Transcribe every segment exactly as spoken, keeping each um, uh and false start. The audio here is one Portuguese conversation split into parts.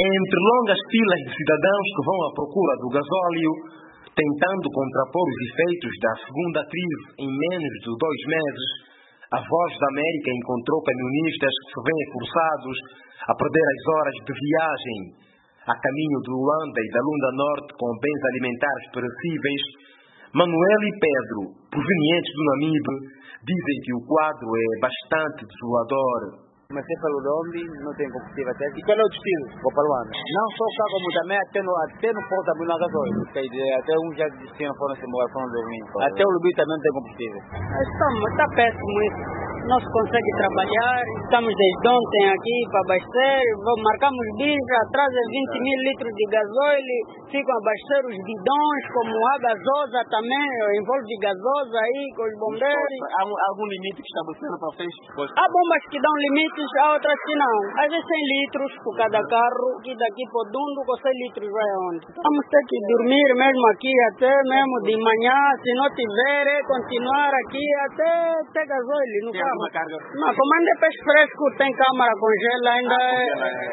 Entre longas filas de cidadãos que vão à procura do gasóleo, tentando contrapor os efeitos da segunda crise em menos de dois meses, a Voz da América encontrou camionistas que se veem forçados a perder as horas de viagem a caminho de Luanda e da Lunda Norte com bens alimentares perecíveis. Manuel e Pedro, provenientes do Namibe, dizem que o quadro é bastante desolador. Comecei pelo Dombi, não tem combustível até. E qual é o destino? Vou para Luanda. Não só cá, como também até no, até no Porto da Buna Gasóleo. Até um já destino foram se embora, foram dormir. Até o Lubi também não tem combustível. Está péssimo isso. Não se consegue trabalhar. Estamos desde ontem aqui para abastecer. Marcamos bicho, atrasa vinte mil litros de gasóleo. Ficam a abastecer os bidões, como a gasosa também. Envolve gasosa aí com os bombeiros. Há algum limite que estabeleceram para frente? Há bombas que dão limites, há outras que não. Às vezes cem litros por cada carro. E daqui para o Dundo com cem litros vai aonde? Vamos ter que dormir mesmo aqui até mesmo de manhã. Se não tiver, é continuar aqui até ter gasóleo no carro. Carga. Não, como ainda é peixe fresco, tem câmara, congela, ainda é,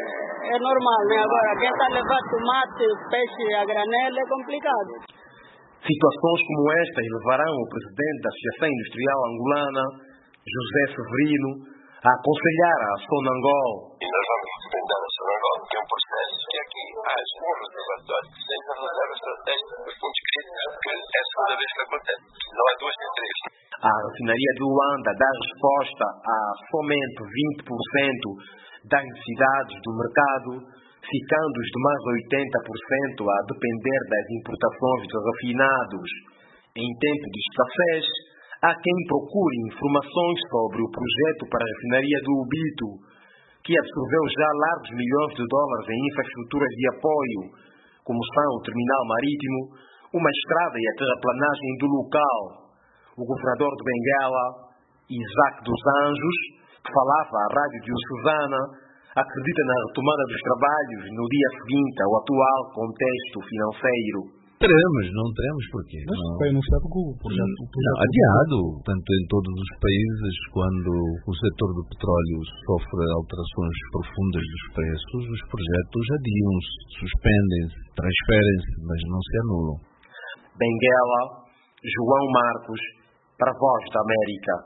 é, é normal, né? Agora, quem está a levar tomate, peixe a granel é complicado. Situações como estas levarão o presidente da Associação Industrial Angolana, José Severino, a aconselhar a Sonangol. E nós vamos recomendar a Sonangol que é um processo que aqui haja um reservatório que seja a reserva estratégica dos fundos críticos, que é a segunda vez que acontece. Não é duas nem três. A refinaria de Luanda dá resposta a somente vinte por cento das necessidades do mercado, ficando os demais oitenta por cento a depender das importações de refinados. Em tempo de escassez, há quem procure informações sobre o projeto para a refinaria do Ubito, que absorveu já largos milhões de dólares em infraestruturas de apoio, como são o terminal marítimo, uma estrada e a terraplanagem do local. O governador de Benguela, Isaac dos Anjos, que falava à rádio diocesana, acredita na retomada dos trabalhos no dia seguinte ao atual contexto financeiro. Teremos, não teremos porquê. Mas não. foi anunciado que o projeto... O projeto não, adiado, tanto em todos os países, quando o setor do petróleo sofre alterações profundas dos preços, os projetos adiam-se, suspendem-se, transferem-se, mas não se anulam. Benguela, João Marcos, para a Voz da América.